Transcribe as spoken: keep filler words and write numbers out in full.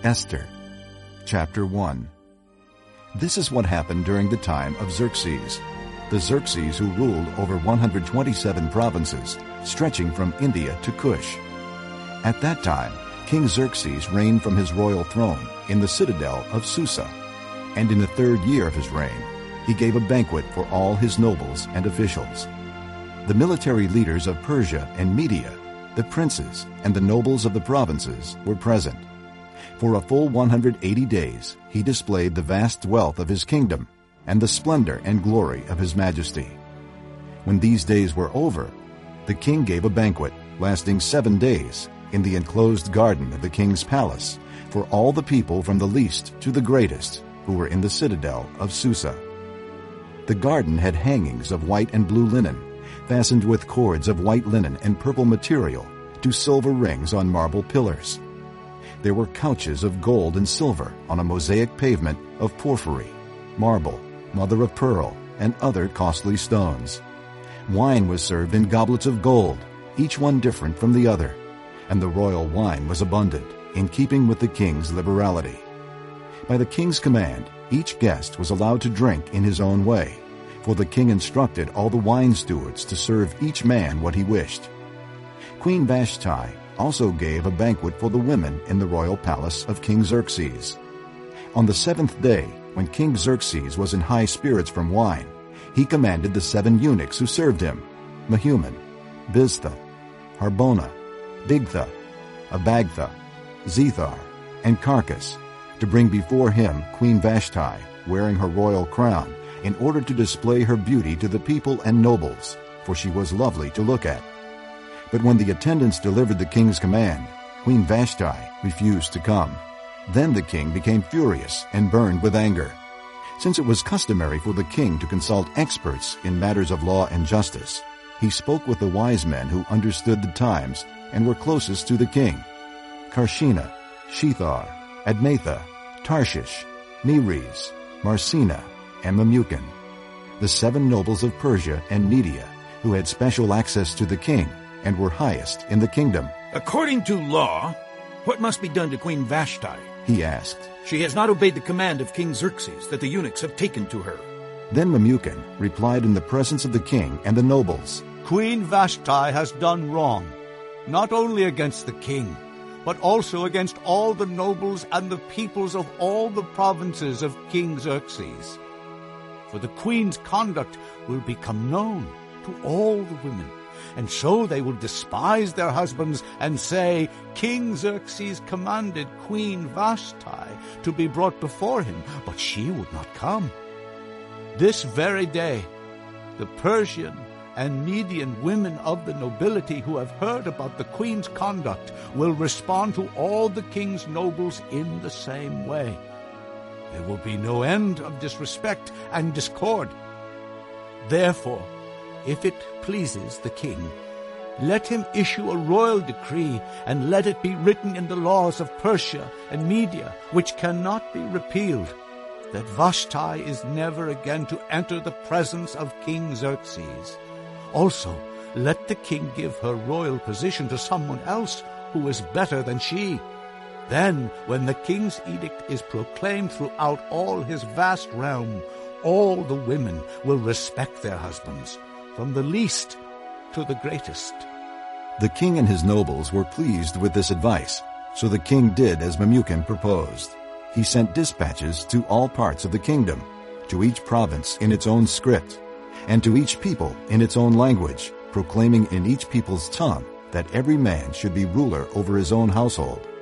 Esther, chapter one. This is what happened during the time of Xerxes, the Xerxes who ruled over one hundred twenty-seven provinces, stretching from India to Cush. At that time, King Xerxes reigned from his royal throne in the citadel of Susa, and in the third year of his reign, he gave a banquet for all his nobles and officials. The military leaders of Persia and Media, the princes and the nobles of the provinces were present. For a full one hundred eighty days he displayed the vast wealth of his kingdom and the splendor and glory of his majesty. When these days were over, the king gave a banquet lasting seven days in the enclosed garden of the king's palace for all the people from the least to the greatest who were in the citadel of Susa. The garden had hangings of white and blue linen, fastened with cords of white linen and purple material to silver rings on marble pillars. There were couches of gold and silver on a mosaic pavement of porphyry, marble, mother of pearl, and other costly stones. Wine was served in goblets of gold, each one different from the other, and the royal wine was abundant, in keeping with the king's liberality. By the king's command, each guest was allowed to drink in his own way, for the king instructed all the wine stewards to serve each man what he wished. Queen Vashti also gave a banquet for the women in the royal palace of King Xerxes. On the seventh day, when King Xerxes was in high spirits from wine, he commanded the seven eunuchs who served him, Mehuman, Biztha, Harbona, Bigtha, Abagtha, Zethar, and Carcass, to bring before him Queen Vashti, wearing her royal crown, in order to display her beauty to the people and nobles, for she was lovely to look at. But when the attendants delivered the king's command, Queen Vashti refused to come. Then the king became furious and burned with anger. Since it was customary for the king to consult experts in matters of law and justice, he spoke with the wise men who understood the times and were closest to the king: Karshena, Shethar, Admatha, Tarshish, Meres, Marsena, and Memucan, the seven nobles of Persia and Media, who had special access to the king and were highest in the kingdom. According to law, what must be done to Queen Vashti? He asked. She has not obeyed the command of King Xerxes that the eunuchs have taken to her. Then Memucan replied in the presence of the king and the nobles, Queen Vashti has done wrong, not only against the king, but also against all the nobles and the peoples of all the provinces of King Xerxes. For the queen's conduct will become known to all the women, and so they will despise their husbands and say, King Xerxes commanded Queen Vashti to be brought before him, but she would not come. This very day, the Persian and Median women of the nobility who have heard about the queen's conduct will respond to all the king's nobles in the same way. There will be no end of disrespect and discord. Therefore, if it pleases the king, let him issue a royal decree, and let it be written in the laws of Persia and Media, which cannot be repealed, that Vashti is never again to enter the presence of King Xerxes. Also, let the king give her royal position to someone else who is better than she. Then, when the king's edict is proclaimed throughout all his vast realm, all the women will respect their husbands, from the least to the greatest. The king and his nobles were pleased with this advice, so the king did as Memucan proposed. He sent dispatches to all parts of the kingdom, to each province in its own script, and to each people in its own language, proclaiming in each people's tongue that every man should be ruler over his own household.